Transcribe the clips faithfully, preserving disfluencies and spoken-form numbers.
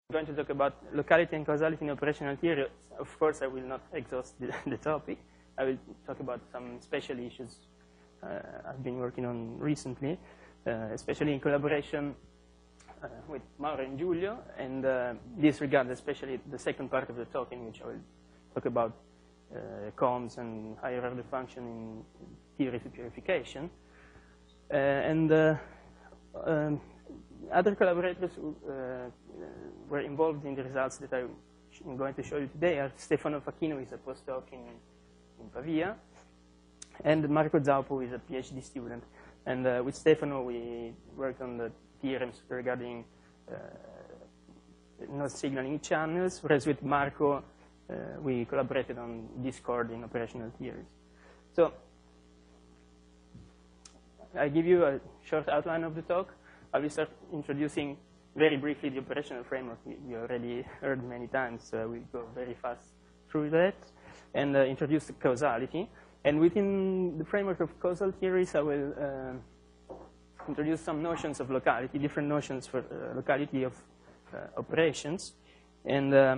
going to talk about locality and causality in operational theory. Of course, I will not exhaust the, the topic. I will talk about some special issues uh, I've been working on recently, uh, especially in collaboration uh, with Mauro and Giulio, and uh, this regards especially the second part of the talk, in which I will talk about uh, Combs and higher order function in theory to purification. Uh, and uh, um, other collaborators who uh, were involved in the results that I'm going to show you today are Stefano Facchino, who is a postdoc in, in Pavia, and Marco Zaupo, who is a PhD student. And uh, with Stefano, we worked on the theorems regarding uh, non-signaling channels, whereas with Marco, uh, we collaborated on discord in operational theories. So I give you a short outline of the talk. I will start introducing very briefly the operational framework you already heard many times. So we go very fast through that and uh, introduce the causality. And within the framework of causal theories, I will uh, introduce some notions of locality, different notions for uh, locality of uh, operations. And uh,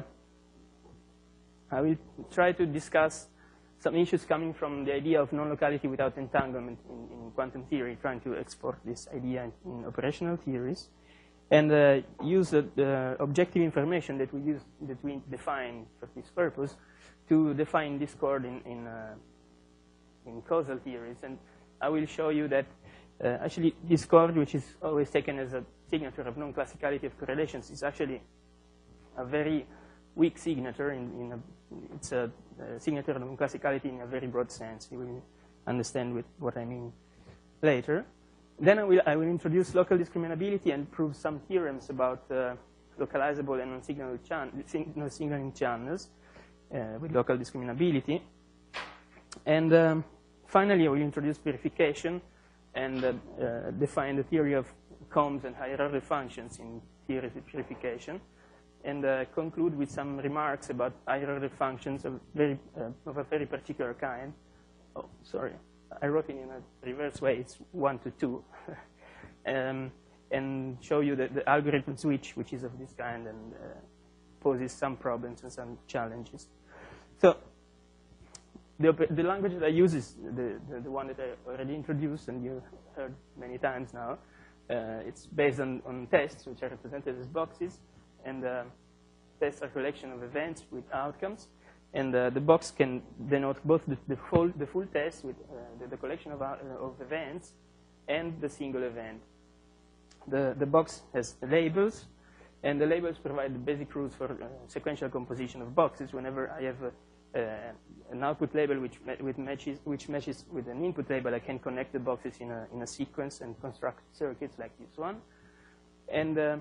I will try to discuss some issues coming from the idea of non-locality without entanglement in, in quantum theory, trying to export this idea in, in operational theories, and uh, use the, the objective information that we use, that we define for this purpose, to define discord in in, uh, in causal theories. And I will show you that uh, actually discord, which is always taken as a signature of non-classicality of correlations, is actually a very weak signature. In, in a, it's a, a signature of non-classicality in a very broad sense. You will understand with what I mean later. Then I will, I will introduce local discriminability and prove some theorems about uh, localizable and non-signaling chan non channels uh, with local discriminability. And um, finally, I will introduce purification and uh, uh, define the theory of Combs and higher order functions in theory of purification, and uh, conclude with some remarks about higher order functions of, very, uh, of a very particular kind. Oh, sorry. I wrote it in a reverse way. It's one to two. um, and show you the, the algorithm switch, which is of this kind, and uh, poses some problems and some challenges. So the, the language that I use is the, the, the one that I already introduced, and you heard many times now. Uh, it's based on, on tests, which are represented as boxes. And uh, tests are a collection of events with outcomes. And uh, the box can denote both the, the, full, the full test with uh, the, the collection of, uh, of events and the single event. The, the box has labels, and the labels provide the basic rules for uh, sequential composition of boxes. Whenever I have a, uh, an output label which, with matches, which matches with an input label, I can connect the boxes in a, in a sequence and construct circuits like this one. And uh,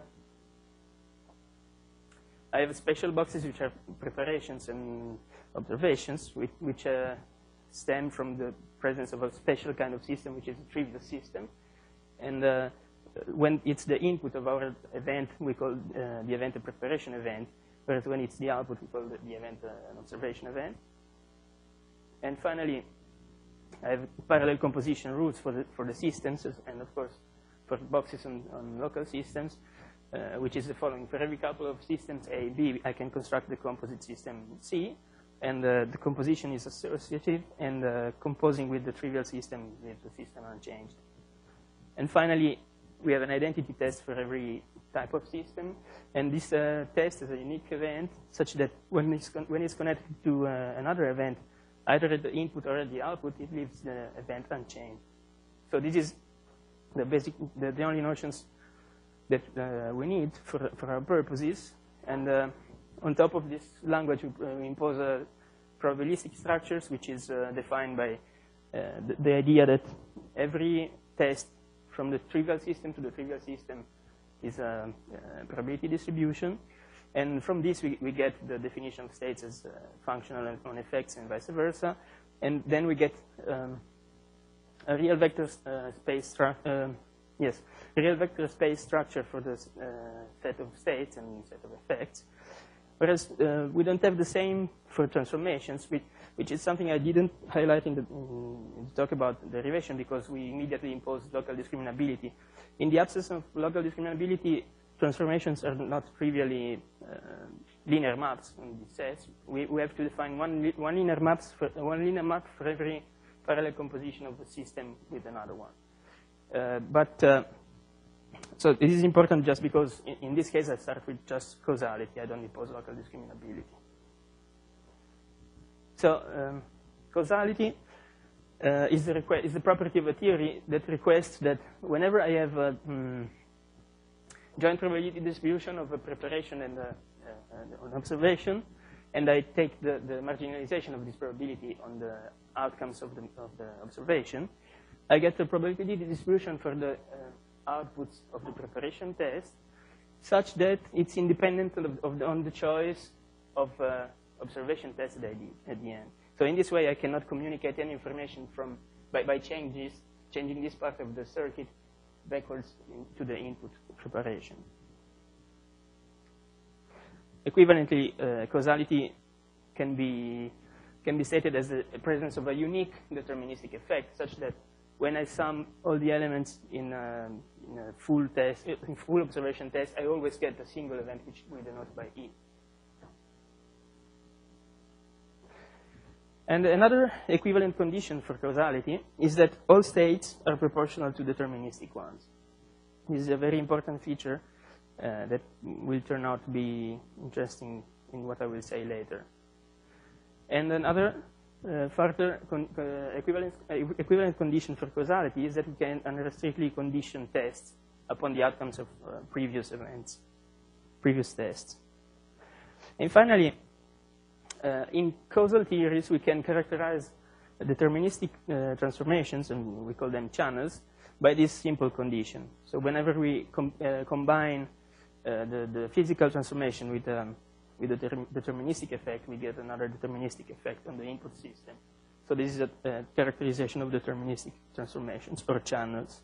I have special boxes which are preparations and observations, which, which uh, stem from the presence of a special kind of system, which is a trivial system. And uh, when it's the input of our event, we call uh, the event a preparation event, whereas when it's the output, we call the, the event uh, an observation event. And finally, I have parallel composition rules for the, for the systems, and of course, for boxes on, on local systems. Uh, which is the following. For every couple of systems A, B, I can construct the composite system C, and uh, the composition is associative, and uh, composing with the trivial system leaves the system unchanged. And finally, we have an identity test for every type of system, and this uh, test is a unique event, such that when it's, when it's connected to uh, another event, either at the input or at the output, it leaves the event unchanged. So this is the basic, the, the only notions that uh, we need for, for our purposes. And uh, on top of this language, we, uh, we impose uh, probabilistic structures, which is uh, defined by uh, the, the idea that every test from the trivial system to the trivial system is a, a probability distribution. And from this, we, we get the definition of states as uh, functional and on effects and vice versa. And then we get um, a real vector uh, space structure. Uh, Yes, a real vector space structure for the uh, set of states and set of effects. Whereas uh, we don't have the same for transformations, which, which is something I didn't highlight in the, in the talk about derivation, because we immediately impose local discriminability. In the absence of local discriminability, transformations are not trivially uh, linear maps in these sets. We, we have to define one, li one, linear maps for, one linear map for every parallel composition of the system with another one. Uh, but uh, so this is important just because in, in this case I start with just causality. I don't impose local discriminability. So um, causality uh, is, the is the property of a theory that requests that whenever I have a um, joint probability distribution of a preparation and a, uh, an observation, and I take the, the marginalization of this probability on the outcomes of the, of the observation, I get the probability distribution for the uh, outputs of the preparation test such that it's independent of, of the, on the choice of uh, observation test that I did at the end. So in this way, I cannot communicate any information from by, by changes, changing this part of the circuit backwards in, to the input preparation. Equivalently, uh, causality can be can be stated as the presence of a unique deterministic effect, such that when I sum all the elements in a, in a full test, in full observation test, I always get a single event which we denote by E. And another equivalent condition for causality is that all states are proportional to deterministic ones. This is a very important feature uh, that will turn out to be interesting in what I will say later. And another uh, further con uh, equivalent, uh, equivalent condition for causality is that we can unrestrictedly condition tests upon the outcomes of uh, previous events, previous tests. And finally, Uh, in causal theories, we can characterize deterministic uh, transformations, and we call them channels, by this simple condition. So whenever we com uh, combine uh, the, the physical transformation with, um, with the determ deterministic effect, we get another deterministic effect on the input system. So this is a, a characterization of deterministic transformations, or channels.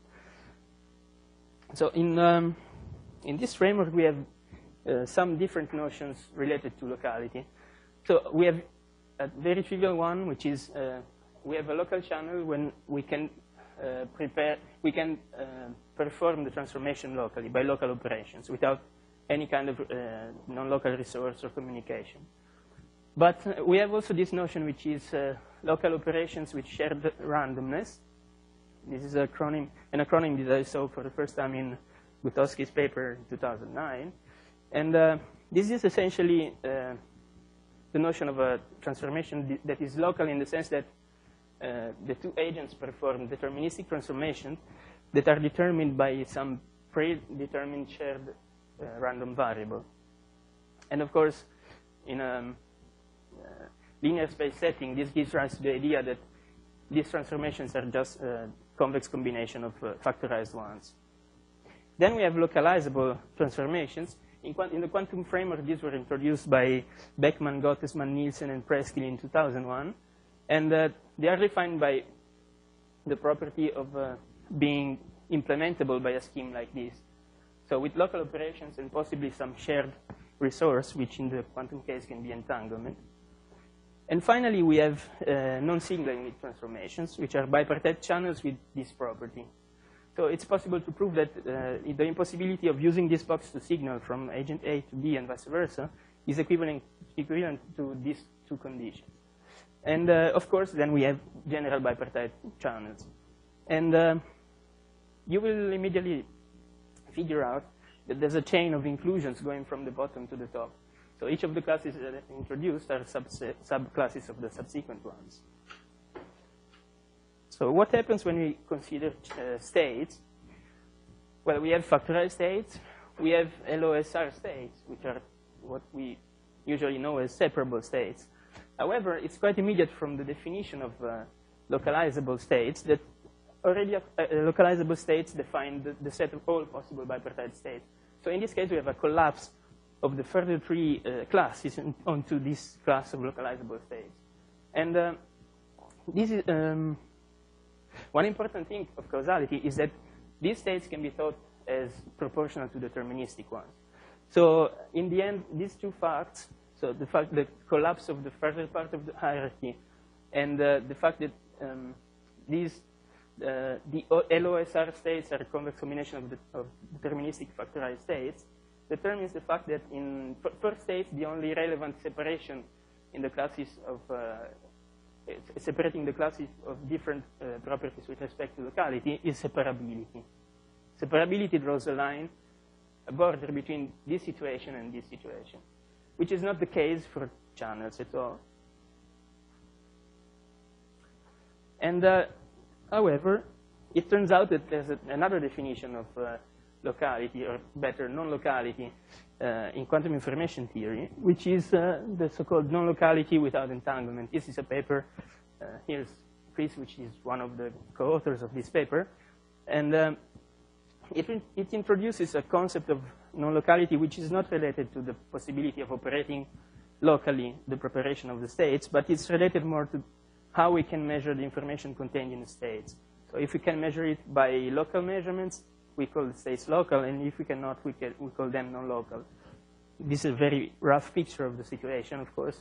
So in, um, in this framework, we have uh, some different notions related to locality. So we have a very trivial one, which is uh, we have a local channel when we can uh, prepare, we can uh, perform the transformation locally by local operations without any kind of uh, non-local resource or communication. But uh, we have also this notion, which is uh, local operations with shared randomness. This is a acronym, an acronym that I saw for the first time in Gutowski's paper in two thousand nine. And uh, this is essentially uh, the notion of a transformation that is local in the sense that uh, the two agents perform deterministic transformations that are determined by some predetermined shared uh, random variable. And of course, in a um, uh, linear space setting, this gives rise to the idea that these transformations are just a convex combination of uh, factorized ones. Then we have localizable transformations. In, in the quantum framework, these were introduced by Beckman, Gottesman, Nielsen, and Preskill in two thousand one. And uh, they are defined by the property of uh, being implementable by a scheme like this. So with local operations and possibly some shared resource, which in the quantum case can be entanglement. And finally, we have uh, non-singular unit transformations, which are bipartite channels with this property. So it's possible to prove that uh, the impossibility of using this box to signal from agent A to B and vice versa is equivalent, equivalent to these two conditions. And uh, of course, then we have general bipartite channels. And uh, you will immediately figure out that there's a chain of inclusions going from the bottom to the top. So each of the classes that are introduced are subset, subclasses of the subsequent ones. So what happens when we consider uh, states? Well, we have factorized states. We have L O S R states, which are what we usually know as separable states. However, it's quite immediate from the definition of uh, localizable states that already uh, localizable states define the, the set of all possible bipartite states. So in this case, we have a collapse of the further three uh, classes in, onto this class of localizable states. And uh, this is... Um, One important thing of causality is that these states can be thought as proportional to deterministic ones. So in the end, these two facts, so the fact the collapse of the further part of the hierarchy and uh, the fact that um, these uh, the L O S R states are a convex combination of, the, of deterministic factorized states, determines the fact that in first states, the only relevant separation in the classes of, uh, separating the classes of different uh, properties with respect to locality is separability. Separability draws a line, a border between this situation and this situation, which is not the case for channels at all. And uh, however, it turns out that there's a, another definition of uh, locality, or better, non-locality uh, in quantum information theory, which is uh, the so-called non-locality without entanglement. This is a paper. Uh, here's Chris, which is one of the co-authors of this paper. And um, it, it introduces a concept of non-locality which is not related to the possibility of operating locally the preparation of the states, but it's related more to how we can measure the information contained in the states. So if we can measure it by local measurements, we call the states local, and if we cannot, we, can, we call them non-local. This is a very rough picture of the situation, of course.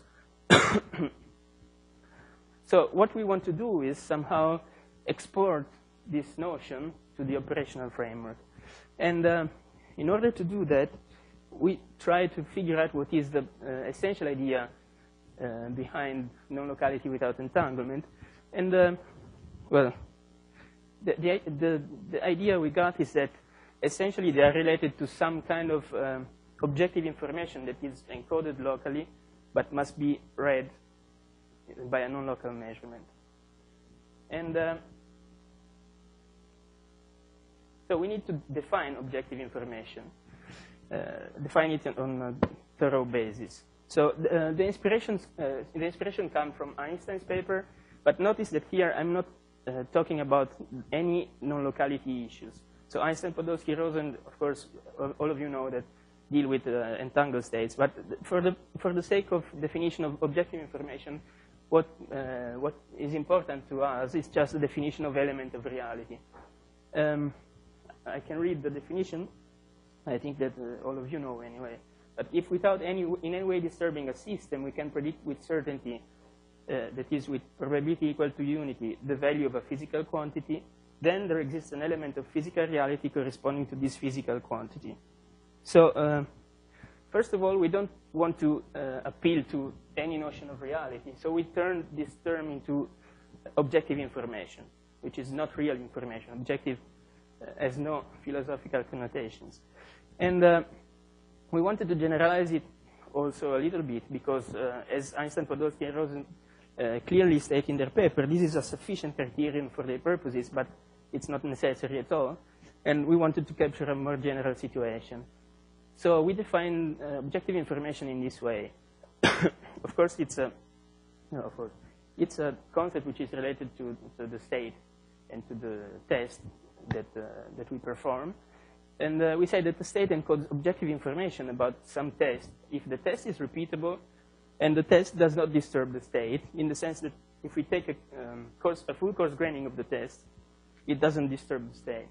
So what we want to do is somehow export this notion to the operational framework. And uh, in order to do that, we try to figure out what is the uh, essential idea uh, behind non-locality without entanglement. And, uh, well, The, the, the, the idea we got is that essentially they are related to some kind of um, objective information that is encoded locally but must be read by a non-local measurement. And uh, so we need to define objective information, uh, define it on a thorough basis. So the, uh, the, inspirations, uh, the inspiration comes from Einstein's paper, but notice that here I'm not Uh, talking about any non-locality issues. So Einstein, Podolsky, Rosen, of course, all, all of you know that deal with uh, entangled states. But for the, for the sake of definition of objective information, what, uh, what is important to us is just the definition of element of reality. Um, I can read the definition. I think that uh, all of you know anyway. But if without any, in any way disturbing a system, we can predict with certainty Uh, that is with probability equal to unity, the value of a physical quantity, then there exists an element of physical reality corresponding to this physical quantity. So uh, first of all, we don't want to uh, appeal to any notion of reality. So we turn this term into objective information, which is not real information. Objective uh, has no philosophical connotations. And uh, we wanted to generalize it also a little bit because uh, as Einstein, Podolsky, and Rosen Uh, clearly state in their paper, this is a sufficient criterion for their purposes, but it's not necessary at all. And we wanted to capture a more general situation. So we define uh, objective information in this way. Of course, it's a, no, of course, it's a concept which is related to, to the state and to the test that, uh, that we perform. And uh, we say that the state encodes objective information about some test. If the test is repeatable, and the test does not disturb the state, in the sense that if we take a, um, course, a full course graining of the test, it doesn't disturb the state.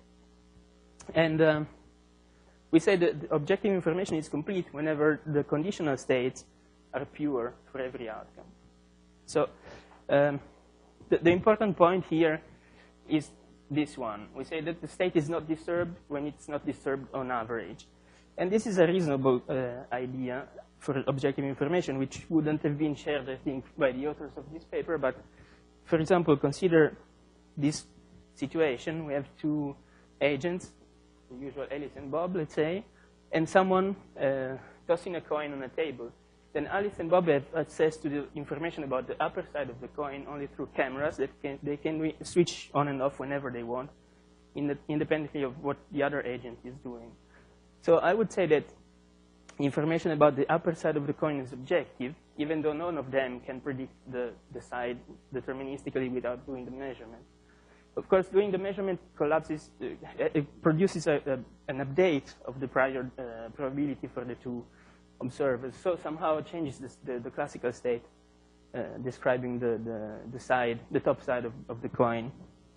And um, we say that the objective information is complete whenever the conditional states are pure for every outcome. So um, the, the important point here is this one. We say that the state is not disturbed when it's not disturbed on average. And this is a reasonable uh, idea for objective information, which wouldn't have been shared, I think, by the authors of this paper. But, for example, consider this situation. We have two agents, the usual Alice and Bob, let's say, and someone uh, tossing a coin on a table. Then Alice and Bob have access to the information about the upper side of the coin only through cameras that can, they can switch on and off whenever they want, in the, independently of what the other agent is doing. So I would say that information about the upper side of the coin is objective, even though none of them can predict the, the side deterministically without doing the measurement. Of course, doing the measurement collapses, uh, it produces a, a, an update of the prior uh, probability for the two observers. So somehow it changes this, the, the classical state, uh, describing the, the, the side, the top side of, of the coin.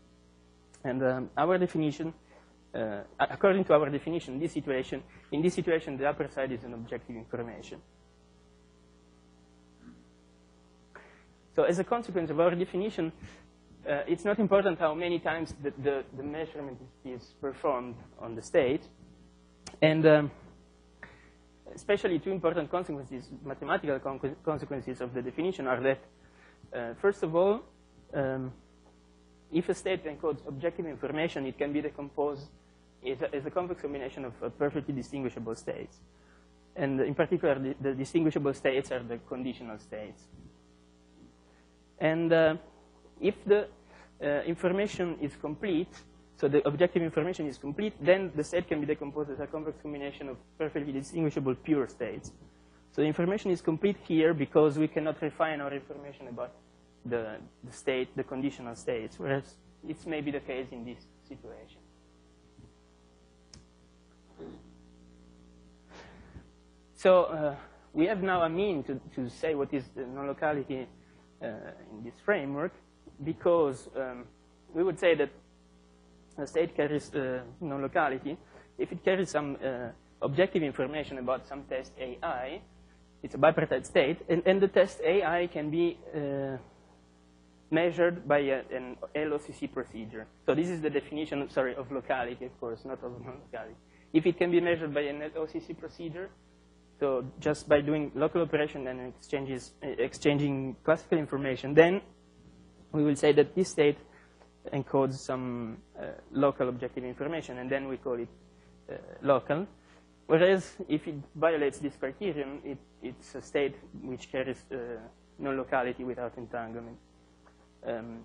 And um, our definition, Uh, according to our definition, this situation, in this situation, the upper side is an objective information. So as a consequence of our definition, uh, it's not important how many times the, the, the measurement is performed on the state. And um, especially two important consequences, mathematical con consequences of the definition are that, uh, first of all, um, if a state encodes objective information, it can be decomposed as a, as a complex combination of uh, perfectly distinguishable states. And in particular, the, the distinguishable states are the conditional states. And uh, if the uh, information is complete, so the objective information is complete, then the state can be decomposed as a complex combination of perfectly distinguishable pure states. So the information is complete here because we cannot refine our information about the, the state, the conditional states, whereas it may be the case in this situation. So uh, we have now a mean to, to say what is the non-locality uh, in this framework, because um, we would say that a state carries uh, non-locality if it carries some uh, objective information about some test A I. It's a bipartite state, and, and the test A I can be uh, measured by a, an L O C C procedure. So this is the definition, sorry, of locality, of course, not of non-locality. If it can be measured by an L O C C procedure, so just by doing local operation and exchanges, uh, exchanging classical information, then we will say that this state encodes some uh, local objective information, and then we call it uh, local. Whereas if it violates this criterion, it, it's a state which carries uh, non-locality without entanglement. Um,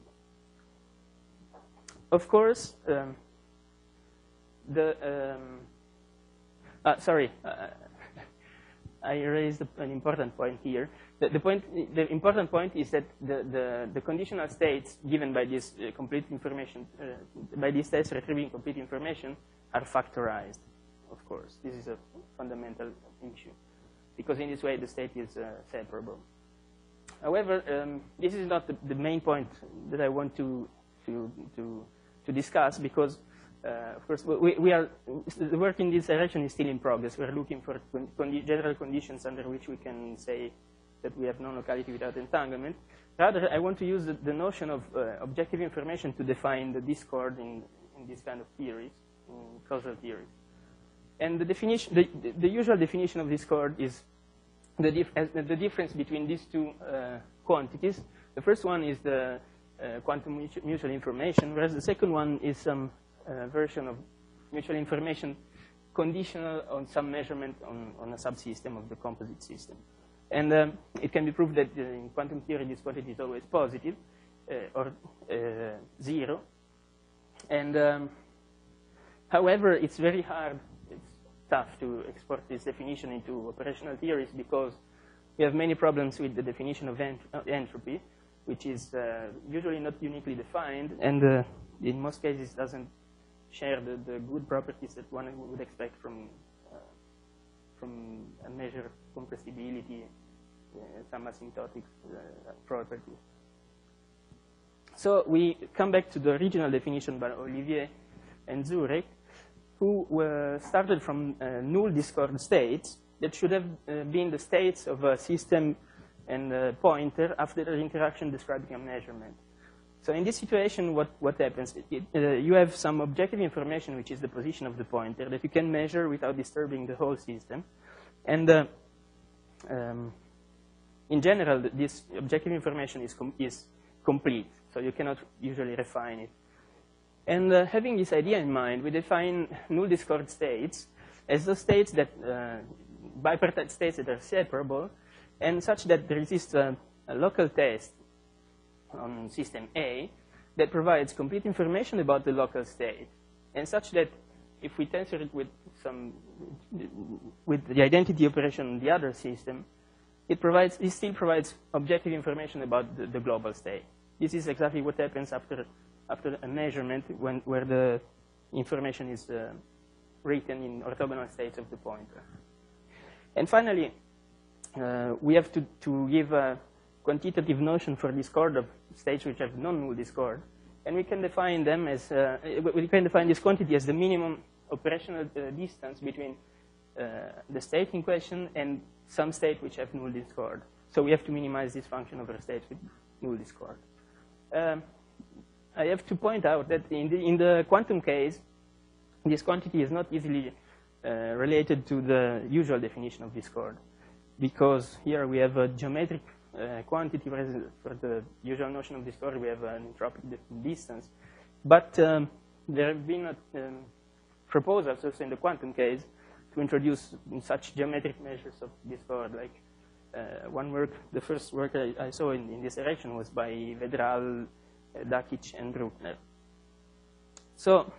of course, um, the um, uh, sorry, uh, I raised an important point here. The, the, point, the important point is that the, the, the conditional states given by this uh, complete information, uh, by these states retrieving complete information, are factorized, of course. This is a fundamental issue, because in this way the state is uh, separable. However, um, this is not the, the main point that I want to, to, to, to discuss, because Uh, of course, we, we are, the work in this direction is still in progress. We're looking for con con general conditions under which we can say that we have non-locality without entanglement. Rather, I want to use the, the notion of uh, objective information to define the discord in, in this kind of theories, in causal theories. And the definition, the, the, the usual definition of discord is the, dif as the difference between these two uh, quantities. The first one is the uh, quantum mutual information, whereas the second one is some um, Uh, version of mutual information conditional on some measurement on, on a subsystem of the composite system. And um, it can be proved that uh, in quantum theory this quantity is always positive uh, or uh, zero. And um, however, it's very hard, it's tough to export this definition into operational theories, because we have many problems with the definition of ent uh, entropy, which is uh, usually not uniquely defined, and uh, in most cases doesn't share the, the good properties that one would expect from, uh, from a measure of compressibility, uh, some asymptotic uh, properties. So we come back to the original definition by Olivier and Zurek, who uh, started from uh, null discord states that should have uh, been the states of a system and a pointer after the interaction describing a measurement. So in this situation, what, what happens? It, it, uh, you have some objective information, which is the position of the pointer, that you can measure without disturbing the whole system. And uh, um, in general, this objective information is, com is complete, so you cannot usually refine it. And uh, having this idea in mind, we define null discord states as the states that, uh, bipartite states that are separable, and such that there exists a, a local test on system A that provides complete information about the local state, and such that if we tensor it with some with the identity operation on the other system, it provides it still provides objective information about the, the global state. This is exactly what happens after after a measurement, when where the information is uh, written in orthogonal states of the pointer. And finally, uh, we have to to give a quantitative notion for discord of states which have non-null discord, and we can define them as uh, we can define this quantity as the minimum operational uh, distance between uh, the state in question and some state which have null discord. So we have to minimize this function over states with null discord. Um, I have to point out that in the, in the quantum case, this quantity is not easily uh, related to the usual definition of discord, because here we have a geometric uh, quantity, whereas for the usual notion of discord we have an entropic distance. But um, there have been uh, um, proposals also in the quantum case to introduce such geometric measures of discord. Like uh, one work, the first work I, I saw in, in this direction was by Vedral, uh, Dakic, and Bruckner. So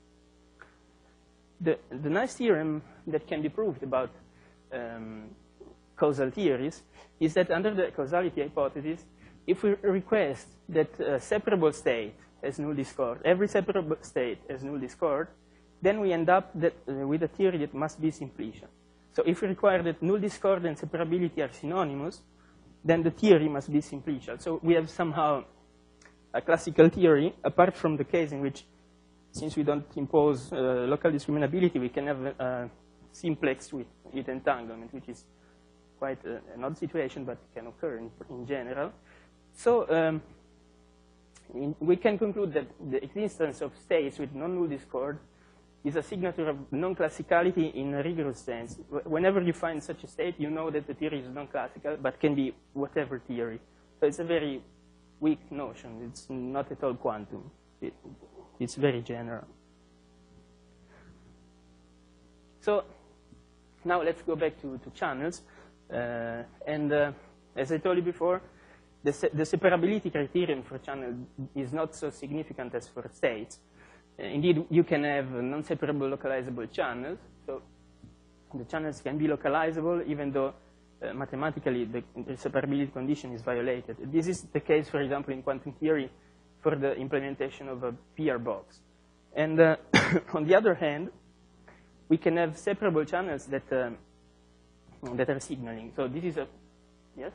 the, the nice theorem that can be proved about um, causal theories is that under the causality hypothesis, if we request that a separable state has null discord, every separable state has null discord, then we end up that, uh, with a theory that must be simplicial. So if we require that null discord and separability are synonymous, then the theory must be simplicial. So we have somehow a classical theory, apart from the case in which, since we don't impose uh, local discriminability, we can have a, a simplex with, with entanglement, which is quite a, an odd situation, but can occur in, in general. So um, in, we can conclude that the existence of states with non-null discord is a signature of non-classicality in a rigorous sense. Whenever you find such a state, you know that the theory is non-classical, but can be whatever theory. So it's a very weak notion. It's not at all quantum. It, it's very general. So now let's go back to, to channels. Uh, and uh, as I told you before, the, se the separability criterion for channel is not so significant as for states. Indeed, you can have non-separable localizable channels. So the channels can be localizable even though uh, mathematically the, the separability condition is violated. This is the case, for example, in quantum theory for the implementation of a P R box. And uh, on the other hand, we can have separable channels that, um, that are signaling. So this is a, yes?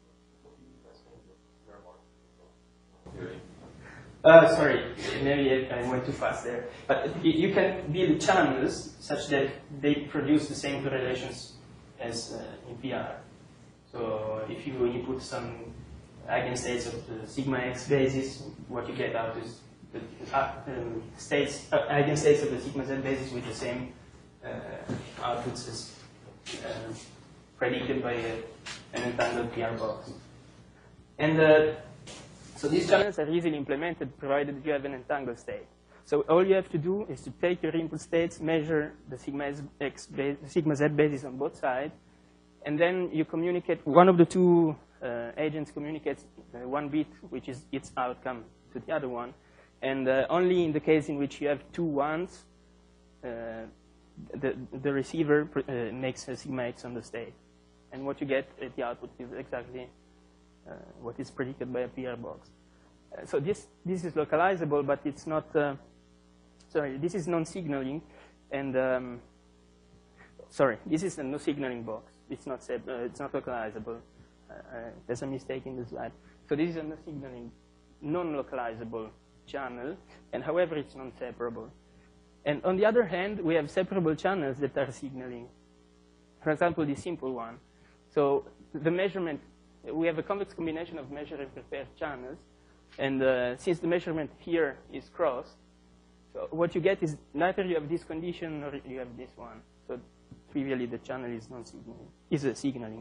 Uh, sorry, maybe I went too fast there. But you can build channels such that they produce the same correlations as uh, in P R. So if you input some eigenstates of the sigma x basis, what you get out is the uh, um, states, uh, eigenstates of the sigma z basis with the same uh, outputs as uh, predicted by a, an entangled P R box. And uh, so these channels are easily implemented provided you have an entangled state. So all you have to do is to take your input states, measure the sigma x base, sigma z basis on both sides, and then you communicate. One of the two uh, agents communicates uh, one bit, which is its outcome, to the other one. And uh, only in the case in which you have two ones, uh, the, the receiver uh, makes a sigma x on the state. And what you get at the output is exactly Uh, what is predicted by a P R box. Uh, so this, this is localizable, but it's not, uh, sorry, this is non-signaling, and, um, sorry, this is a no-signaling box. It's not, uh, it's not localizable. Uh, uh, there's a mistake in the slide. So this is a no-signaling, non-localizable channel, and however, it's non-separable. And on the other hand, we have separable channels that are signaling. For example, this simple one. So the measurement, we have a convex combination of measured and prepared channels. And uh, since the measurement here is crossed, so what you get is neither you have this condition or you have this one. So trivially, the channel is non-signaling, is a signaling.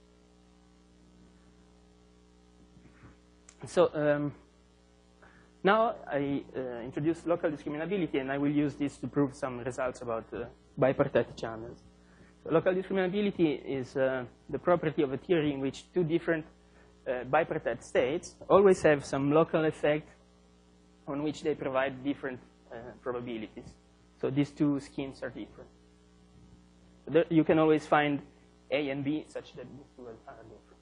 So um, now I uh, introduce local discriminability, and I will use this to prove some results about uh, bipartite channels. So local discriminability is uh, the property of a theory in which two different uh, bipartite states always have some local effect on which they provide different uh, probabilities. So these two schemes are different. So there, you can always find A and B such that these two are different.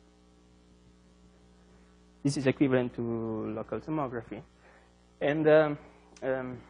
This is equivalent to local tomography. And um, um,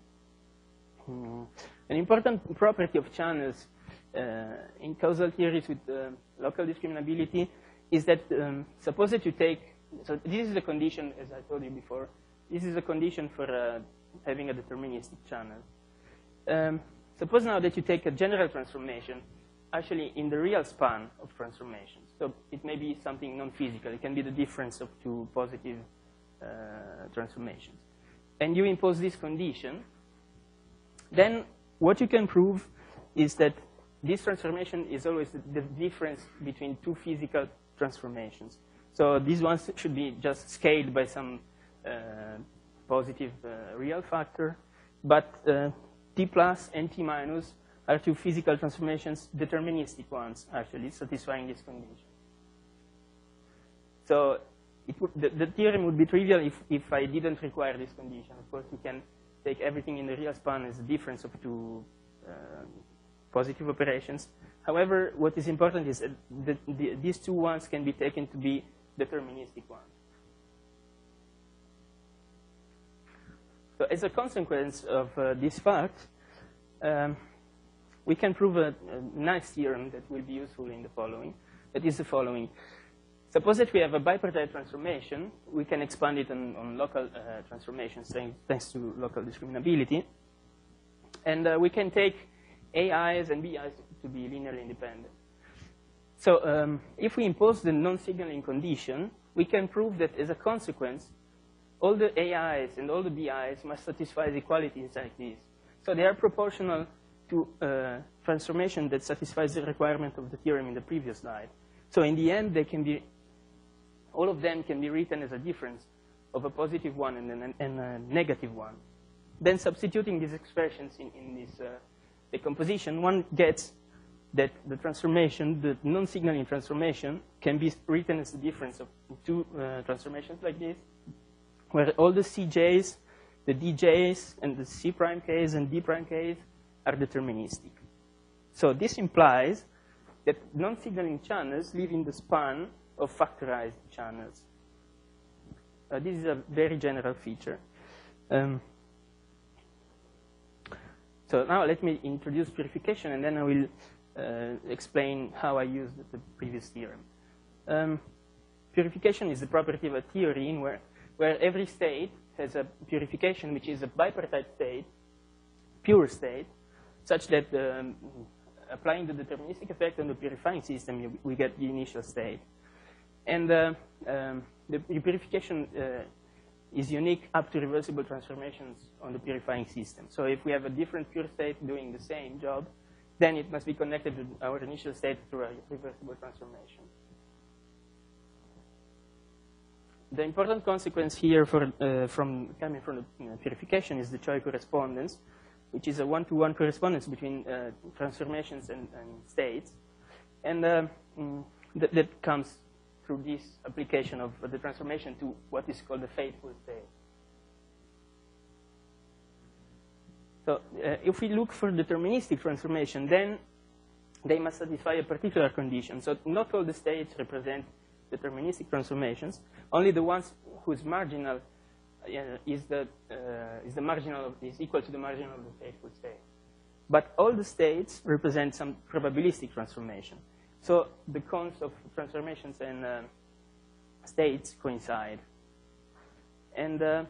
an important property of channels Uh, in causal theories with uh, local discriminability is that um, suppose that you take, so this is the condition, as I told you before, this is a condition for uh, having a deterministic channel. Um, suppose now that you take a general transformation, actually in the real span of transformations. So it may be something non-physical. It can be the difference of two positive uh, transformations. and you impose this condition, then what you can prove is that this transformation is always the, the difference between two physical transformations. So these ones should be just scaled by some uh, positive uh, real factor, but uh, t plus and t minus are two physical transformations, deterministic ones, actually, satisfying this condition. So it would, the, the theorem would be trivial if, if I didn't require this condition. Of course, we can take everything in the real span as a difference of two uh, positive operations. However, what is important is that the, the, these two ones can be taken to be deterministic ones. So as a consequence of uh, this fact, um, we can prove a, a nice theorem that will be useful in the following. That is the following. Suppose that we have a bipartite transformation. We can expand it on, on local uh, transformations thanks to local discriminability. And uh, we can take A Is and B Is to be linearly independent. So um, if we impose the non-signaling condition, we can prove that as a consequence, all the A Is and all the B Is must satisfy the equalities like this. So they are proportional to uh, transformation that satisfies the requirement of the theorem in the previous slide. So in the end, they can be, all of them can be written as a difference of a positive one and, an, and a negative one. Then substituting these expressions in, in this uh, decomposition, one gets that the transformation, the non-signaling transformation, can be written as the difference of two uh, transformations like this, where all the C Js, the D Js, and the C prime Ks and D prime Ks are deterministic. So this implies that non-signaling channels live in the span of factorized channels. Uh, this is a very general feature. Um, so now let me introduce purification, and then I will uh, explain how I used the previous theorem. Um, purification is the property of a theory in where, where every state has a purification, which is a bipartite state, pure state, such that um, applying the deterministic effect on the purifying system, we get the initial state. And uh, um, the purification uh, is unique up to reversible transformations on the purifying system. So if we have a different pure state doing the same job, then it must be connected to our initial state through a reversible transformation. The important consequence here for, uh, from coming from the you know, purification is the Choi correspondence, which is a one-to-one correspondence between uh, transformations and, and states. And uh, mm, th that comes through this application of the transformation to what is called the faithful state. So uh, if we look for deterministic transformation, then they must satisfy a particular condition. So not all the states represent deterministic transformations, only the ones whose marginal uh, is, the, uh, is, the marginal of, is equal to the marginal of the faithful state. But all the states represent some probabilistic transformation. So the cones of transformations and uh, states coincide. And uh,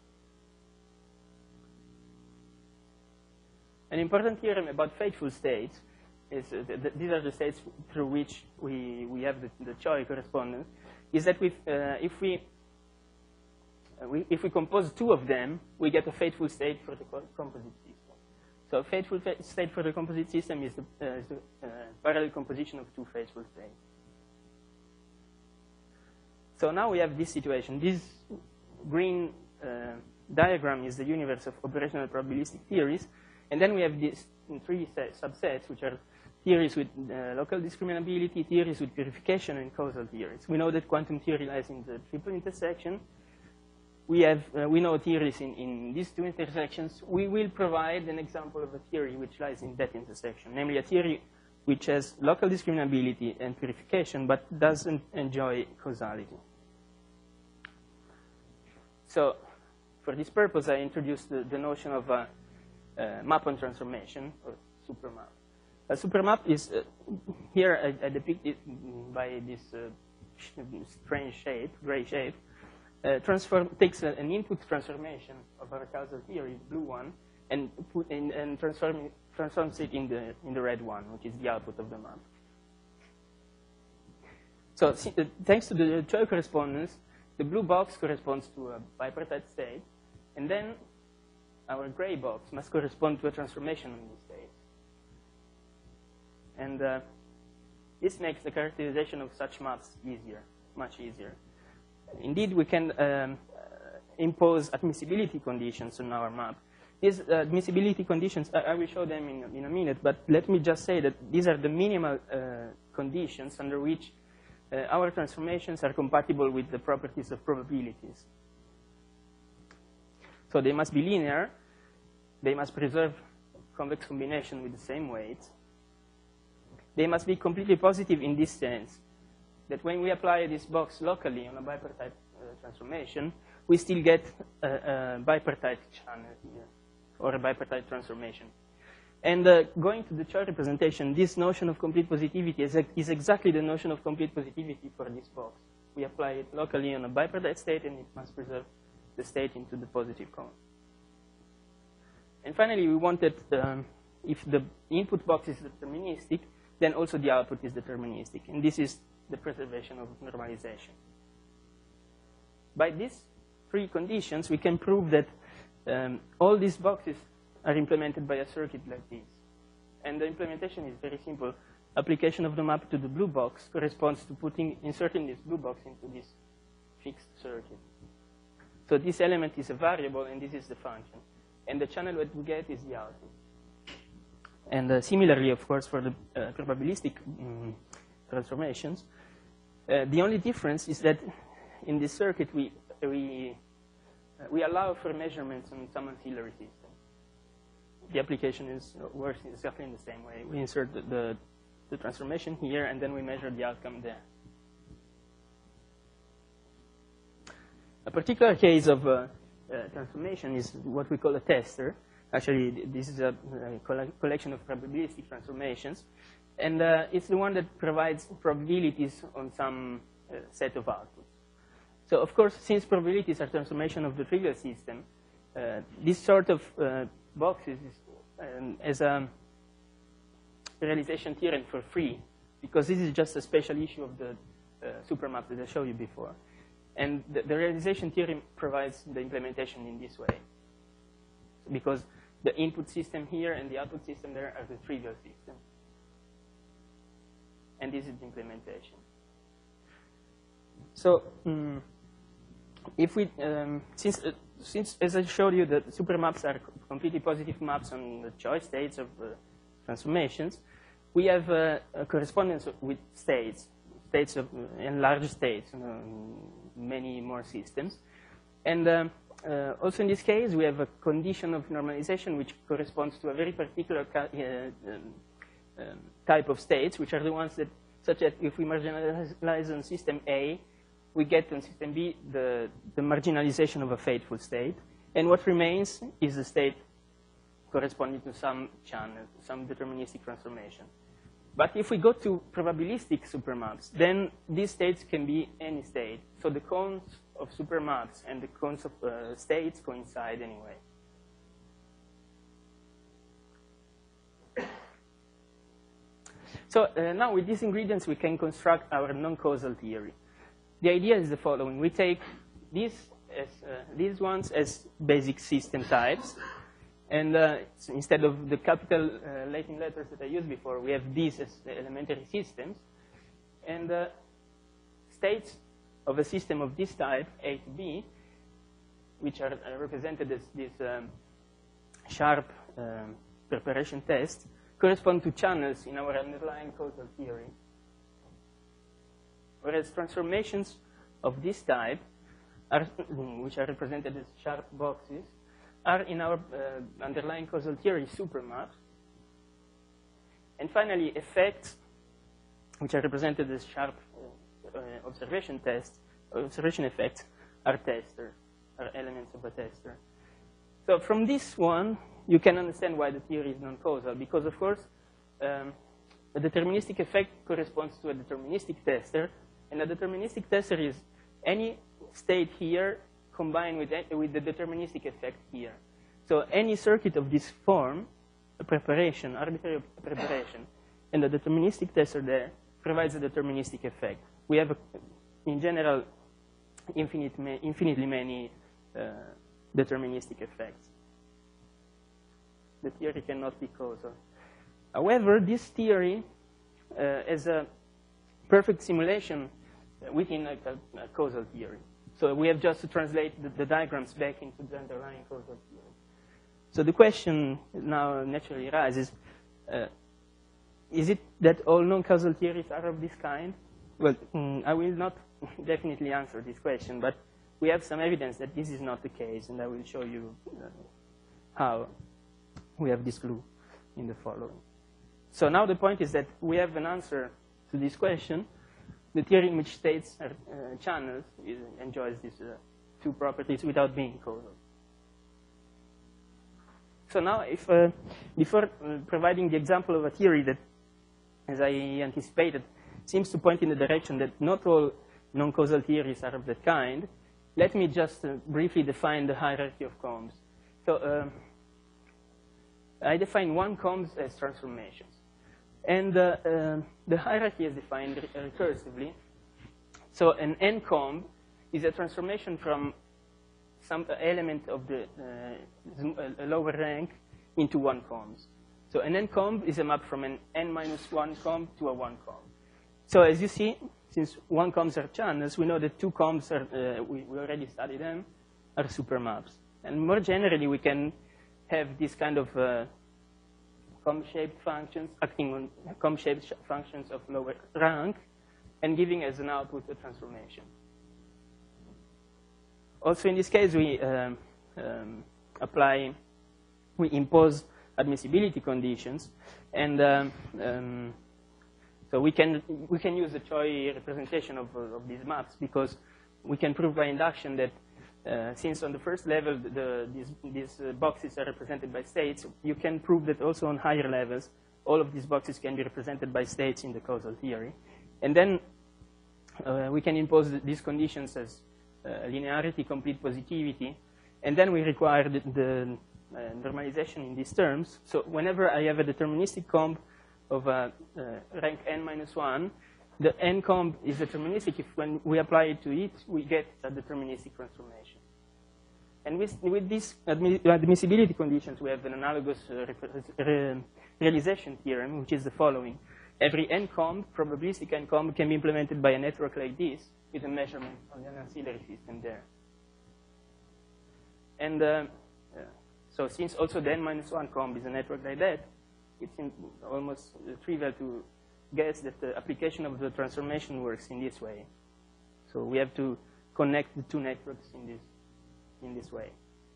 an important theorem about faithful states is, uh, th th these are the states through which we, we have the, the Choi correspondence, is that we, uh, if, we, uh, we, if we compose two of them, we get a faithful state for the composite system. So a faithful state for the composite system is the, uh, is the uh, parallel composition of two faithful states. So now we have this situation. This green uh, diagram is the universe of operational probabilistic theories. And then we have these three subsets, which are theories with uh, local discriminability, theories with purification, and causal theories. We know that quantum theory lies in the triple intersection. We, have, uh, we know theories in, in these two intersections. We will provide an example of a theory which lies in that intersection, namely a theory which has local discriminability and purification, but doesn't enjoy causality. So for this purpose, I introduced the, the notion of a, a map on transformation, or supermap. A supermap is, uh, here I, I depict it by this uh, strange shape, gray shape. Uh, transform, takes a, an input transformation of our causal theory, the blue one, and, put in, and transform, transforms it in the, in the red one, which is the output of the map. So uh, thanks to the Choi correspondence, the blue box corresponds to a bipartite state, And then our gray box must correspond to a transformation on these states. And uh, this makes the characterization of such maps easier, much easier. Indeed, we can um, impose admissibility conditions on our map. These uh, admissibility conditions, I, I will show them in, in a minute, but let me just say that these are the minimal uh, conditions under which uh, our transformations are compatible with the properties of probabilities. So they must be linear, they must preserve convex combination with the same weights. They must be completely positive in this sense, that when we apply this box locally on a bipartite uh, transformation, we still get a, a bipartite channel here, or a bipartite transformation. And uh, going to the chart representation, this notion of complete positivity is, is exactly the notion of complete positivity for this box. We apply it locally on a bipartite state, and it must preserve the state into the positive cone. And finally, we wanted, um, if the input box is deterministic, then also the output is deterministic. And this is the preservation of normalization. By these three conditions, we can prove that um, all these boxes are implemented by a circuit like this. And the implementation is very simple. Application of the map to the blue box corresponds to putting, inserting this blue box into this fixed circuit. So this element is a variable, and this is the function. And the channel that we get is the output. And uh, similarly, of course, for the uh, probabilistic um, transformations, uh, the only difference is that in this circuit, we, we, uh, we allow for measurements on some ancillary system. The application is, uh, works exactly in the same way. We insert the, the, the transformation here, and then we measure the outcome there. A particular case of uh, uh, transformation is what we call a tester. Actually, this is a, a collection of probabilistic transformations. And uh, it's the one that provides probabilities on some uh, set of outputs. So, of course, since probabilities are transformation of the trivial system, uh, this sort of uh, boxes is um, as a realization theorem for free, because this is just a special issue of the uh, supermap that I showed you before. And the, the realization theorem provides the implementation in this way, because the input system here and the output system there are the trivial system. And this is the implementation. So, um, if we, um, since, uh, since, as I showed you, the supermaps are completely positive maps on the choice states of uh, transformations, we have uh, a correspondence with states, states of uh, enlarged states, you know, many more systems. And um, Uh, also in this case, we have a condition of normalization which corresponds to a very particular uh, um, um, type of states, which are the ones that, such that if we marginalize on system A, we get on system B the, the marginalization of a fateful state. And what remains is the state corresponding to some channel, some deterministic transformation. But if we go to probabilistic supermaps, then these states can be any state. So the cones of supermaps and the cones of uh, states coincide anyway. So uh, now with these ingredients, we can construct our non-causal theory. The idea is the following. We take these, as, uh, these ones as basic system types. And uh, instead of the capital uh, Latin letters that I used before, we have these as the elementary systems. And uh, states of a system of this type, A to B, which are uh, represented as this um, sharp um, preparation test, correspond to channels in our underlying causal theory. Whereas transformations of this type, are, which are represented as sharp boxes, are in our uh, underlying causal theory supermaps. And finally, effects, which are represented as sharp uh, uh, observation tests, observation effects, are testers, are elements of a tester. So from this one, you can understand why the theory is non-causal, because of course, um, a deterministic effect corresponds to a deterministic tester, and a deterministic tester is any state here combined with, with the deterministic effect here. So any circuit of this form, a preparation, arbitrary preparation, and the deterministic tester there provides a deterministic effect. We have, a, in general, infinite ma infinitely many uh, deterministic effects. The theory cannot be causal. However, this theory uh, is a perfect simulation within a, a, a causal theory. So we have just to translate the, the diagrams back into the underlying causal theory. So the question now naturally arises, uh, is it that all non-causal theories are of this kind? Well, mm, I will not definitely answer this question, but we have some evidence that this is not the case, and I will show you uh, how we have this clue in the following. So now the point is that we have an answer to this question. The theory in which states are uh, channels is, enjoys these uh, two properties without being causal. So now, if uh, before uh, providing the example of a theory that, as I anticipated, seems to point in the direction that not all non-causal theories are of that kind, let me just uh, briefly define the hierarchy of combs. So uh, I define one combs as transformations. And uh, uh, the hierarchy is defined re recursively. So an n-comb is a transformation from some element of the uh, a lower rank into one combs. So an n-comb is a map from an n minus one comb to a one comb. So as you see, since one combs are channels, we know that two combs are, uh, we, we already studied them, are supermaps. And more generally, we can have this kind of uh, comb-shaped functions, acting on comb-shaped functions of lower rank, and giving as an output a transformation. Also, in this case, we um, um, apply, we impose admissibility conditions, and um, um, so we can we can use the Choi representation of, uh, of these maps, because we can prove by induction that uh, since on the first level the, these, these uh, boxes are represented by states, you can prove that also on higher levels all of these boxes can be represented by states in the causal theory, and then uh, we can impose these conditions as uh, linearity, complete positivity, and then we require the, the uh, normalization in these terms. So whenever I have a deterministic comb of uh, uh, rank n minus one, the n comb is deterministic if when we apply it to it, we get a deterministic transformation. And with, with these admissibility conditions, we have an analogous uh, re realization theorem, which is the following. Every n comb, probabilistic n comb, can be implemented by a network like this with a measurement on an ancillary system there. And uh, uh, so since also the n minus one comb is a network like that, it's in almost uh, trivial to guess that the application of the transformation works in this way. So we have to connect the two networks in this, in this way.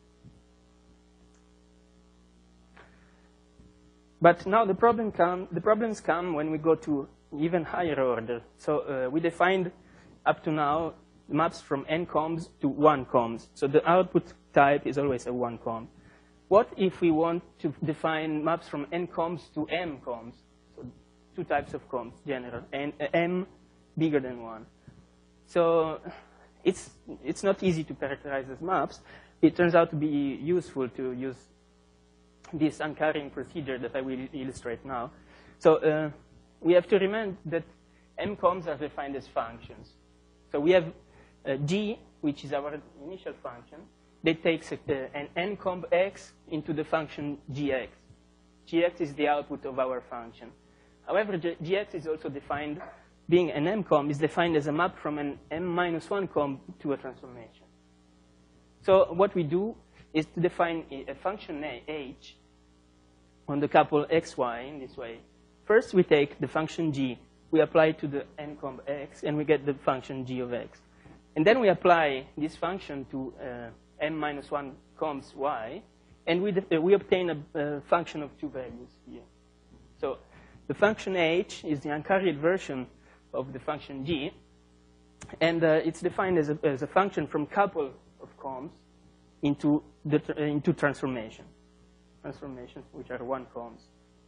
But now the, problem come, the problems come when we go to even higher order. So uh, we defined up to now maps from n combs to one combs. So the output type is always a one comb. What if we want to define maps from n combs to m combs? So two types of combs, general, and uh, m bigger than one. So it's, it's not easy to characterize as maps. It turns out to be useful to use this uncarrying procedure that I will illustrate now. So uh, we have to remember that m combs are defined as functions. So we have uh, g, which is our initial function, that takes a, uh, an n comb x into the function gx. Gx is the output of our function. However, G gx is also defined, being an m comb, is defined as a map from an m minus one comb to a transformation. So what we do is to define a function a, h on the couple xy in this way. First, we take the function g, we apply it to the n comb x, and we get the function g of x. And then we apply this function to uh, m minus one combs y, and we, uh, we obtain a, a function of two values here. So the function h is the uncarried version of the function g, and uh, it's defined as a, as a function from couple of combs into, the, uh, into transformation, transformations which are one combs.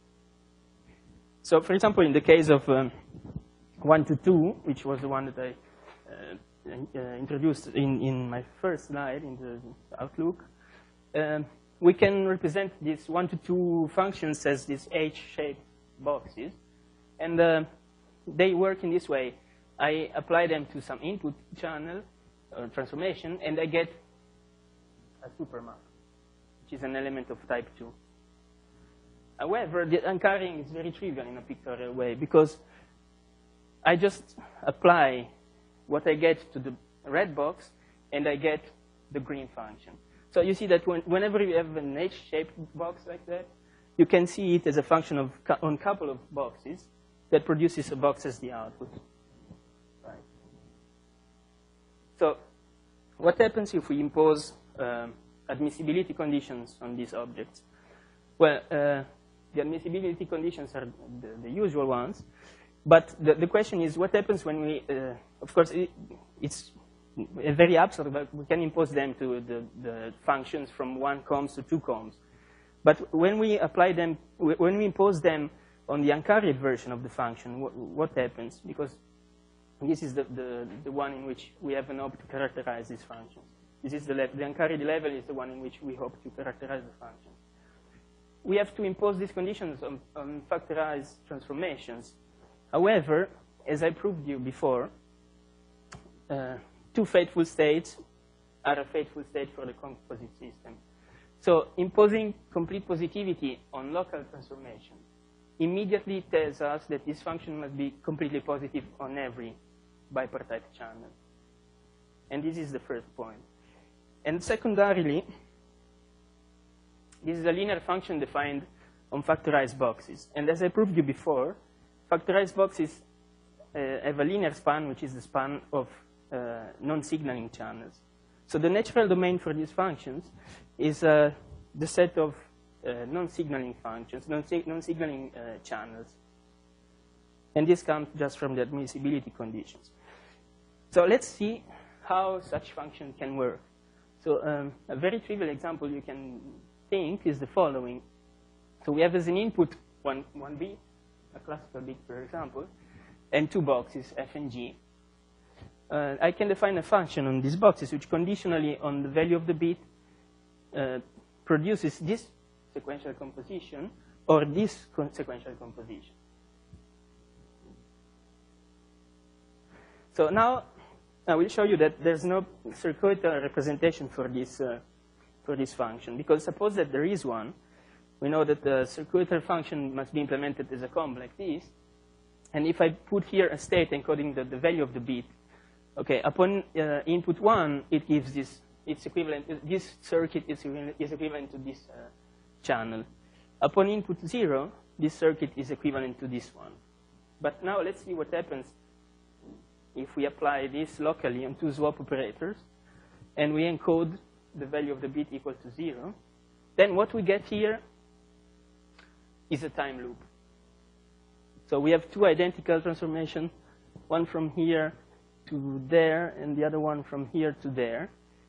So for example, in the case of um, one to two, which was the one that I uh, Uh, introduced in, in my first slide in the Outlook, um, we can represent these one to two functions as these H-shaped boxes. And uh, they work in this way. I apply them to some input channel or transformation, and I get a supermap, which is an element of type two. However, the anchoring is very trivial in a pictorial way because I just apply what I get to the red box, and I get the green function. So you see that when, whenever you have an H-shaped box like that, you can see it as a function of on a couple of boxes that produces a box as the output. Right. So what happens if we impose um, admissibility conditions on these objects? Well, uh, the admissibility conditions are the, the usual ones. But the, the question is, what happens when we, uh, of course, it, it's very absurd, but we can impose them to the, the functions from one combs to two combs. But when we apply them, when we impose them on the uncarried version of the function, what, what happens? Because this is the, the, the one in which we have an hope to characterize these functions. This is the, the uncarried level is the one in which we hope to characterize the functions. We have to impose these conditions on, on factorized transformations. However, as I proved you before, uh, two faithful states are a faithful state for the composite system. So imposing complete positivity on local transformation immediately tells us that this function must be completely positive on every bipartite channel. And this is the first point. And secondarily, this is a linear function defined on factorized boxes. And as I proved you before, factorized boxes uh, have a linear span, which is the span of uh, non-signaling channels. So the natural domain for these functions is uh, the set of uh, non-signaling functions, non-signaling uh, channels. And this comes just from the admissibility conditions. So let's see how such function can work. So um, a very trivial example you can think is the following. So we have as an input one, one bit, a classical bit, for example, and two boxes, f and g. Uh, I can define a function on these boxes which conditionally on the value of the bit uh, produces this sequential composition or this sequential composition. So now I will show you that there's no circuitous representation for this, uh, for this function, because suppose that there is one. We know that the circuitous function must be implemented as a comb like this. And if I put here a state encoding the, the value of the bit, okay, upon uh, input one, it gives this, it's equivalent, this circuit is, is equivalent to this uh, channel. Upon input zero, this circuit is equivalent to this one. But now let's see what happens if we apply this locally on two swap operators, and we encode the value of the bit equal to zero. Then what we get here is a time loop. So we have two identical transformations, one from here to there, and the other one from here to there.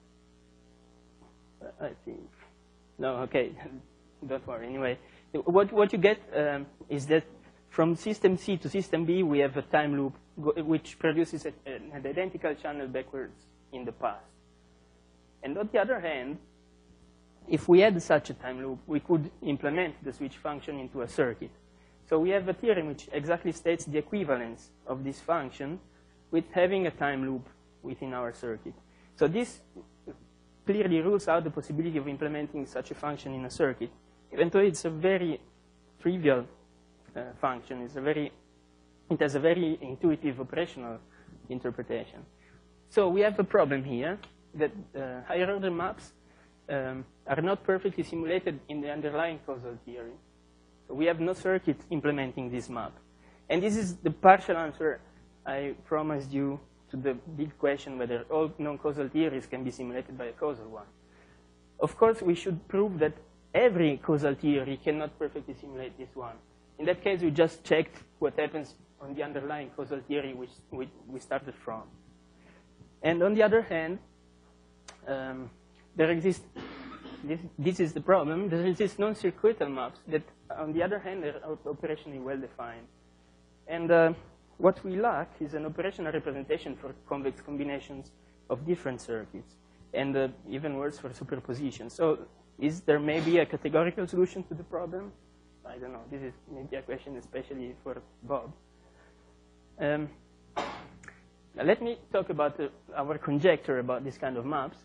I think, no, okay, don't worry. Anyway, what, what you get um, is that from system C to system B, we have a time loop which produces a, an identical channel backwards in the past. And on the other hand, if we had such a time loop, we could implement the switch function into a circuit. So we have a theorem which exactly states the equivalence of this function with having a time loop within our circuit. So this clearly rules out the possibility of implementing such a function in a circuit, even though it's a very trivial uh, function. It's a very, it has a very intuitive operational interpretation. So we have a problem here that uh, higher order maps um, are not perfectly simulated in the underlying causal theory. So we have no circuit implementing this map. And this is the partial answer I promised you to the big question whether all non-causal theories can be simulated by a causal one. Of course, we should prove that every causal theory cannot perfectly simulate this one. In that case, we just checked what happens on the underlying causal theory which we, we started from. And on the other hand, um, there exists, this, this is the problem, there exist non-circuital maps that, on the other hand, are operationally well-defined. And uh, what we lack is an operational representation for convex combinations of different circuits, and uh, even worse for superposition. So is there maybe a categorical solution to the problem? I don't know. This is maybe a question especially for Bob. Um, let me talk about uh, our conjecture about this kind of maps.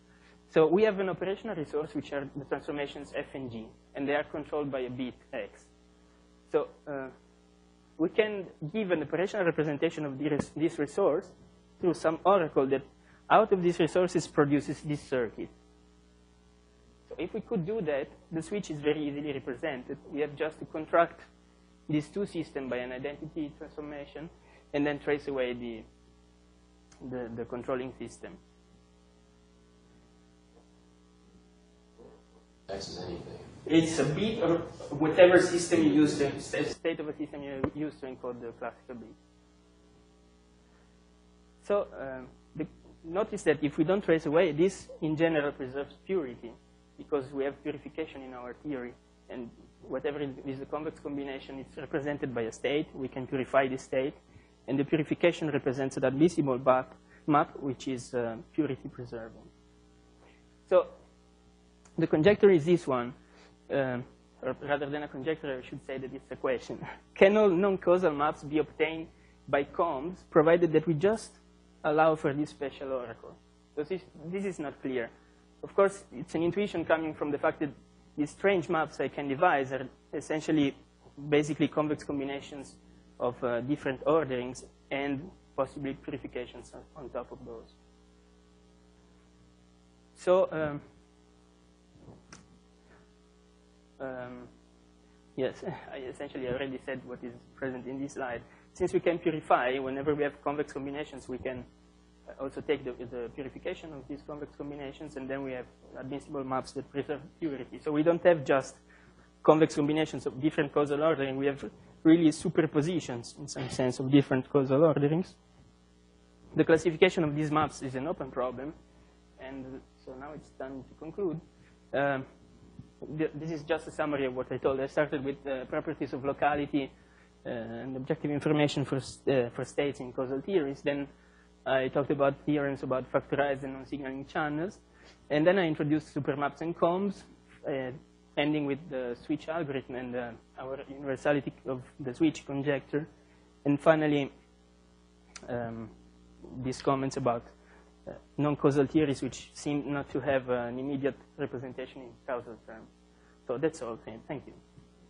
So we have an operational resource, which are the transformations f and g, and they are controlled by a bit x. So uh, we can give an operational representation of this, this resource through some oracle that out of these resources produces this circuit. So if we could do that, the switch is very easily represented. We have just to contract these two systems by an identity transformation and then trace away the, the, the controlling system. X is anything. It's a bit or whatever system you use, the state of a system you use to encode the classical bit. So um, the, notice that if we don't trace away, this in general preserves purity because we have purification in our theory. And whatever is the convex combination, it's represented by a state. We can purify the state. And the purification represents that visible map, map which is uh, purity preserving. So the conjecture is this one. Uh, or rather than a conjecture, I should say that it's a question. Can all non-causal maps be obtained by combs, provided that we just allow for this special oracle? So this, this is not clear. Of course, it's an intuition coming from the fact that these strange maps I can devise are essentially basically convex combinations of uh, different orderings and possibly purifications on, on top of those. So, um, Um, yes, I essentially already said what is present in this slide. Since we can purify, whenever we have convex combinations, we can also take the, the purification of these convex combinations, and then we have admissible maps that preserve purity. So we don't have just convex combinations of different causal ordering. We have really superpositions, in some sense, of different causal orderings. The classification of these maps is an open problem, and so now it's time to conclude. Um, This is just a summary of what I told. I started with the properties of locality uh, and objective information for, uh, for states in causal theories. Then I talked about theorems about factorized and non-signaling channels. And then I introduced supermaps and combs, uh, ending with the switch algorithm and uh, our universality of the switch conjecture. And finally, um, these comments about Uh, non-causal theories which seem not to have uh, an immediate representation in causal terms. So that's all. Thank you.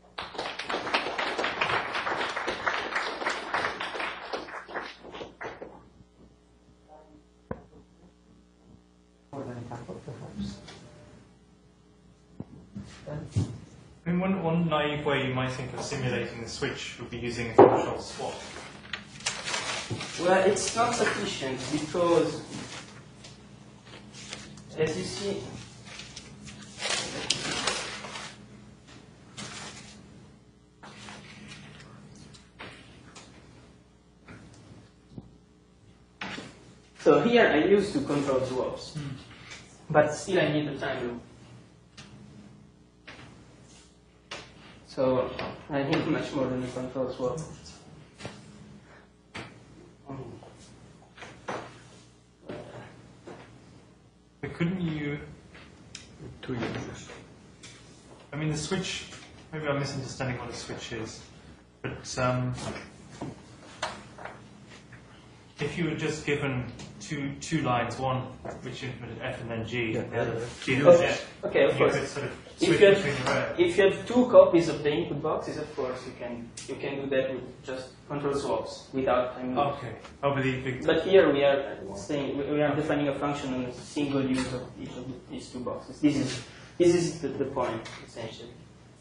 I mean, one, one naive way you might think of simulating the switch would be using a control swap. Well, it's not sufficient because, as you see, so here I used to control swaps, mm. but still I need a time loop. So I need much more than a control swap. But couldn't you... I mean, the switch, maybe I'm misunderstanding what a switch is, but um, if you were just given two two lines, one which implemented F and then G, yeah, the other G and okay. F, okay, of course. You could sort of if switch you, have, between the rows. if you have two copies of the input boxes, of course, you can you can do that with just control swaps without time loop. Okay. Over the big. But here we are saying we are defining a function on a single use of each of these two boxes. This is this is the, the point essentially.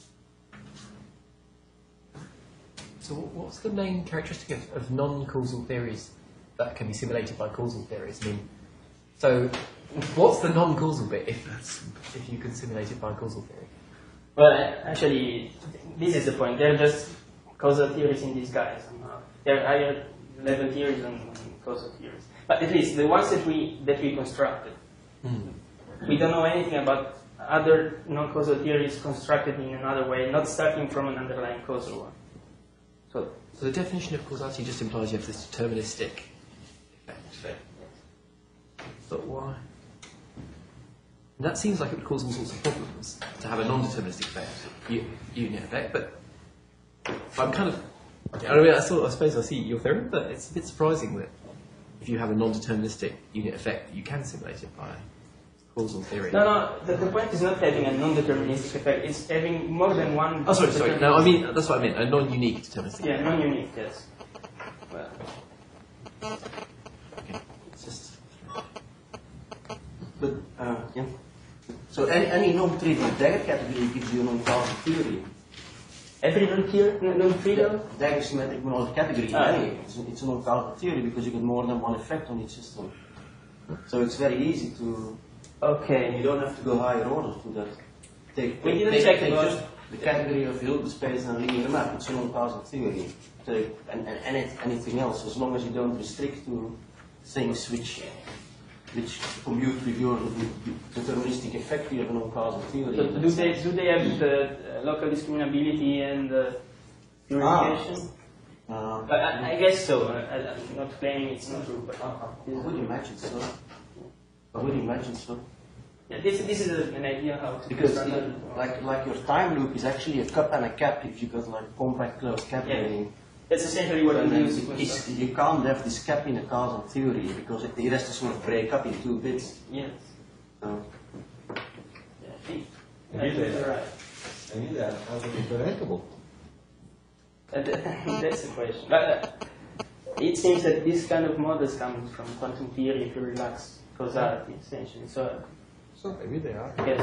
So what's the main characteristic of, of non-causal theories that can be simulated by causal theories? I mean, so what's the non-causal bit if if you can simulate it by causal theory? Well, actually, this is the point. They're just causal theories in disguise. They're higher level theories than causal theories. But at least the ones that we that we constructed, mm. we don't know anything about other non-causal theories constructed in another way, not starting from an underlying causal one. So, so the definition of causality just implies you have this deterministic effect. But why? And that seems like it would cause all sorts of problems to have a non-deterministic effect, union effect. But I'm kind of, I mean, I, sort of, I suppose I see your theorem, but it's a bit surprising that if you have a non-deterministic unit effect, you can simulate it by causal theory. No, no, the, the point is not having a non-deterministic effect, it's having more than one... Oh, sorry, sorry. No, I mean, that's what I meant, a non-unique deterministic Yeah, effect. non-unique, yes. Well, Okay. It's just... But, uh, yeah. So any, any non-trivial Dagger category gives you a non-causal theory. every non-trivial, non-trivial? Dagger symmetric monodic category, Ah. anyway, it's, it's a non-causal theory because you get more than one effect on each system. So it's very easy to... Okay. You don't have to go higher order to that. Take, We take, didn't take, check take about- just the category of Hilbert space and a linear map. It's a non-causal theory. Take, and, and, and it, anything else, as long as you don't restrict to things which which commute with your deterministic effect, you have a non-causal theory. So do they, do they have the uh, local discriminability and uh, purification? Uh, But I, I guess so. I, I'm not claiming it's not true, but I would imagine so. I would imagine so. yeah, this, this is a, an idea how to Because run uh, that. like like your time loop is actually a cup and a cap if you got like compact closed cap Yeah. rating. That's essentially what And we then do. sequence it's- stuff. you can't have this cap in a causal theory because it, it has to sort of break up in two bits. Yes. So, Yeah, I think I Maybe think they- you're right. I need that. How is it berekable? Uh, That's the question. But uh, it seems that this kind of models come from quantum theory if you relax causality, essentially. So, So maybe they are. yes.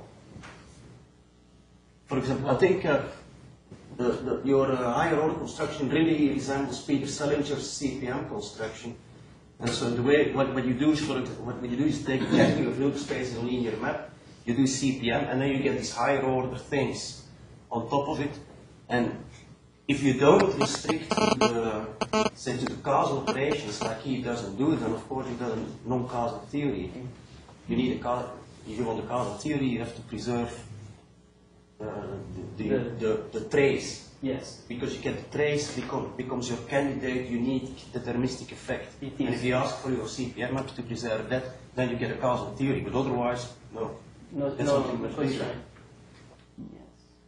for example, I think uh, the, the, your uh, higher order construction really resembles Peter Selinger's C P M construction. And so the way what, what you do is for ex- what, what you do is take the category of Hilbert space and a linear map, you do C P M, and then you get these higher order things on top of it. And if you don't restrict to the, say, to the causal operations like he doesn't do, then of course you got a non-causal theory. You need a causal, if you want a causal theory, you have to preserve uh, the, the, the, the trace. Yes. Because you get the trace, become, becomes your candidate unique deterministic effect. It And is. if you ask for your C P M maps to preserve that, then you get a causal theory. But otherwise, no. No, That's no, something much that's bigger. right. Yes.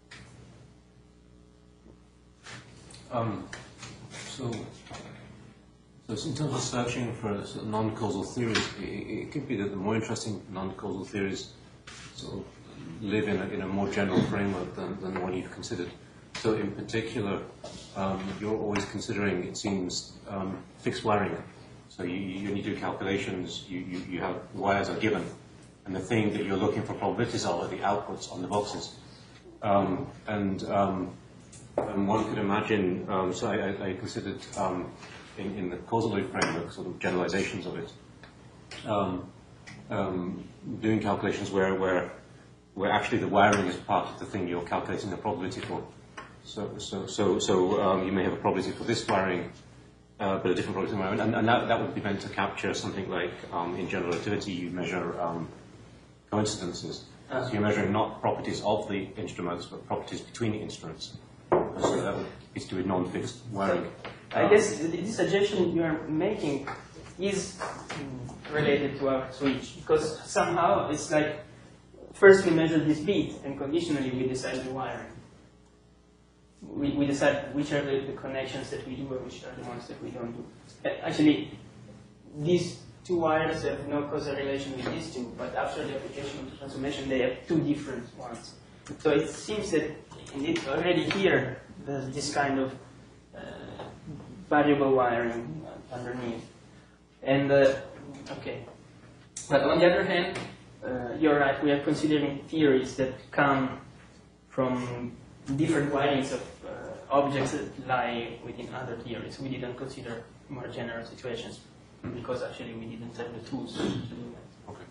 Um, so, so in terms of searching for sort of non-causal theories, it, it could be that the more interesting non-causal theories sort of live in a, in a more general framework than, than the one you've considered. So in particular, um, you're always considering, it seems, um, fixed wiring. So you, you, when you do calculations, you, you, you have wires are given, and the thing that you're looking for probabilities are are the outputs on the boxes. Um, and um, And one could imagine, um, so I, I, I considered um, in, in the causal loop framework, sort of generalizations of it, um, um, doing calculations where, where, where actually the wiring is part of the thing you're calculating the probability for. So, so, so, so um, you may have a probability for this wiring, uh, but a different probability for wiring, and, and that, that would be meant to capture something like um, in general relativity you measure um, coincidences. So you're measuring not properties of the instruments, but properties between the instruments. So that would be to do with non-fixed wiring. I Um, guess the, the suggestion you are making is mm, related to our switch, because somehow it's like first we measure this beat, and conditionally we decide the wiring. We, we decide which are the, the connections that we do and which are the ones that we don't do. Uh, Actually, these two wires have no causal relation with these two, but after the application of the transformation, they have two different ones. So it seems that indeed already here there's this kind of uh, variable wiring underneath. And, uh, okay. But on the other hand, uh, you're right, we are considering theories that come from different wirings of uh, objects that lie within other theories. We didn't consider more general situations because actually we didn't have the tools to do that. Okay.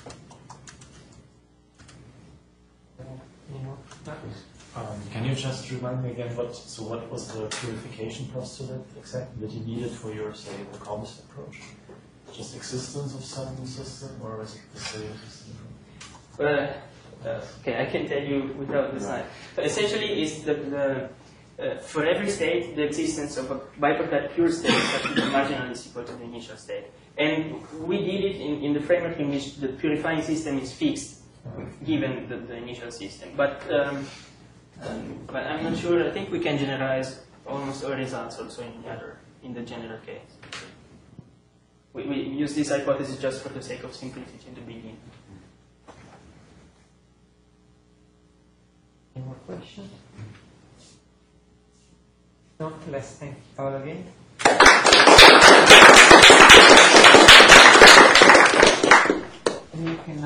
Um, can you just remind me again what? So what was the purification postulate exactly that you needed for your, say, the Combs approach? Just existence of some system, or is it the same system? Well, uh, okay, I can tell you without the slide. So essentially, is the, the uh, for every state, the existence of a bipartite pure state is actually marginally is equal to the initial state. And we did it in, in the framework in which the purifying system is fixed, given the, the initial system. But um, um, but I'm not sure. I think we can generalize almost all results also in the other, in the general case. We, we use this hypothesis just for the sake of simplicity in the beginning. questions? No, let's thank Paolo again. And you can